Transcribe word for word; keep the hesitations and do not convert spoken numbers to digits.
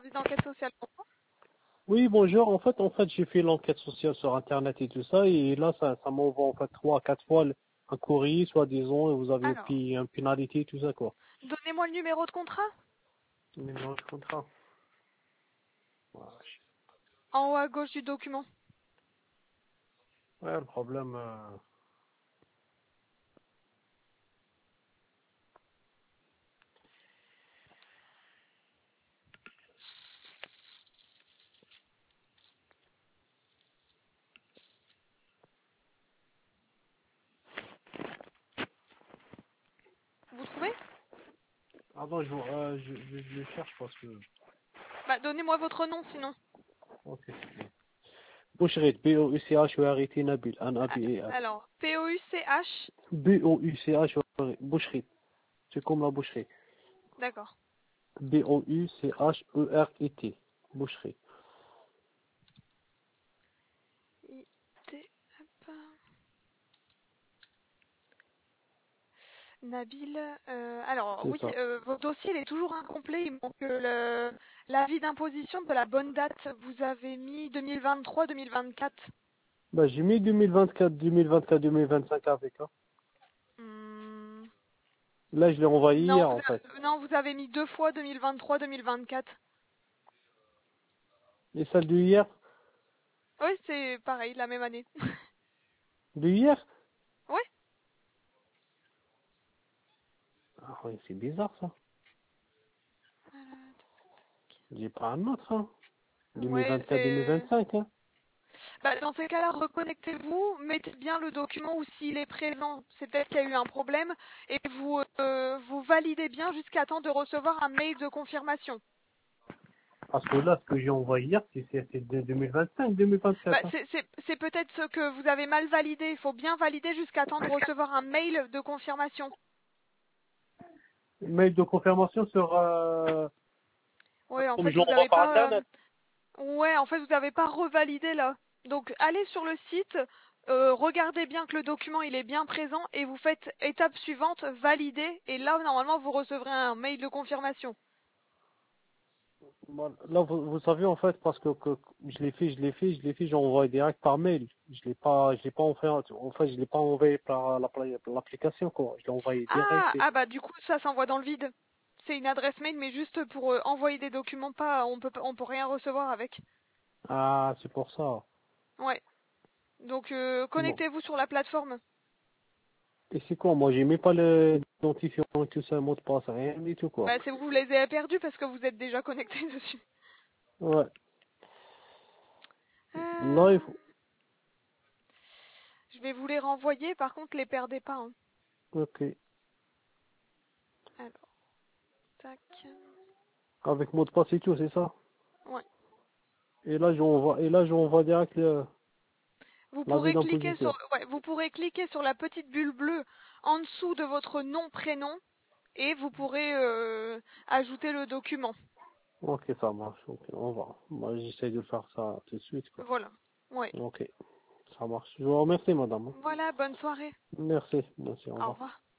service d'enquête sociale. Oui, bonjour. En fait, en fait, j'ai fait l'enquête sociale sur Internet et tout ça, et là, ça, ça m'envoie en fait trois, quatre fois le- un courrier, soi-disant, et vous avez Alors, pris une pénalité et tout ça, quoi. donnez-moi le numéro de contrat. Mais non, je comprends. Ouais, En haut à gauche du document. ouais, le problème, euh, Vous trouvez? pardon, je, euh, je, je, je le cherche parce que, Bah, donnez-moi votre nom sinon. ok. Boucherit, B O U C H O R I T Nabil, N A B E L. Alors, P O U C H. B O U C H O R I T, Boucherit. C'est comme la boucherie. D'accord. B O U C H E R I T, boucherie. I T, hop. Nabil, euh, alors C'est oui, ça. euh, votre dossier il est toujours incomplet. Il manque euh, le l'avis d'imposition de la bonne date. Vous avez mis deux mille vingt-trois deux mille vingt-quatre. Bah, j'ai mis deux mille vingt-quatre, deux mille vingt-quatre, deux mille vingt-cinq avec, hein. Hmm, Là, je l'ai envoyé Non, hier, vous en fait. a- non, vous avez mis deux fois deux mille vingt-trois deux mille vingt-quatre. Et celle de hier? Oui, c'est pareil, la même année. De hier? Ouais. Ah oui, c'est bizarre, ça. Euh, J'ai pas un autre, hein. Ouais, deux mille vingt-quatre, c'est. deux mille vingt-cinq, hein. Bah, dans ces cas-là, reconnectez-vous, mettez bien le document ou s'il est présent, c'est peut-être qu'il y a eu un problème, et vous, euh, vous validez bien jusqu'à temps de recevoir un mail de confirmation. Parce que là, ce que j'ai envoyé hier, c'est c'est- c'est de deux mille vingt-cinq, Bah, deux mille vingt-quatre, hein. c'est c'est- c'est peut-être ce que vous avez mal validé. Il faut bien valider jusqu'à temps de recevoir un mail de confirmation. Mail de confirmation sur, euh, Ouais, en comme fait, je vous l'envoie n'avez par pas. Internet. Ouais, en fait, vous n'avez pas revalidé là. Donc, allez sur le site, euh, regardez bien que le document il est bien présent et vous faites étape suivante, valider. Et là, normalement, vous recevrez un mail de confirmation. Bon, là, vous, vous savez, en fait, parce que, que je l'ai fait, je l'ai fait, je l'ai fait, j'ai envoyé direct par mail. Je l'ai pas, je l'ai pas envoyé, en fait, je l'ai pas envoyé par la- l'application, quoi. Je l'ai envoyé direct. Ah, ah bah du coup, ça s'envoie dans le vide. C'est une adresse mail, mais juste pour euh, envoyer des documents, pas, on peut, pas- on peut rien recevoir avec. Ah, c'est pour ça. Ouais. Donc, euh, Bon. connectez-vous sur la plateforme. Et c'est quoi? Moi, j'ai même pas le identifiant et tout ça, mot de passe, rien du tout, quoi. Bah, c'est vous les avez perdus parce que vous êtes déjà connecté dessus. Ouais. Là, il Euh, faut... je vais vous les renvoyer, par contre, les perdez pas, hein. Ok. Alors, tac. Avec mot de passe et tout, c'est ça? Ouais. Et là, j'envoie, et là, j'envoie direct le, Vous l'avis pourrez cliquer sur, d'imposition. ouais, vous pourrez cliquer sur la petite bulle bleue en dessous de votre nom, prénom, et vous pourrez euh, ajouter le document. Ok, ça marche. Ok, on va. Moi, j'essaie de faire ça tout de suite, quoi. Voilà. Ouais. Ok. Ça marche. Je vous remercie, madame. Voilà, bonne soirée. Merci. Merci. Au Au revoir. revoir.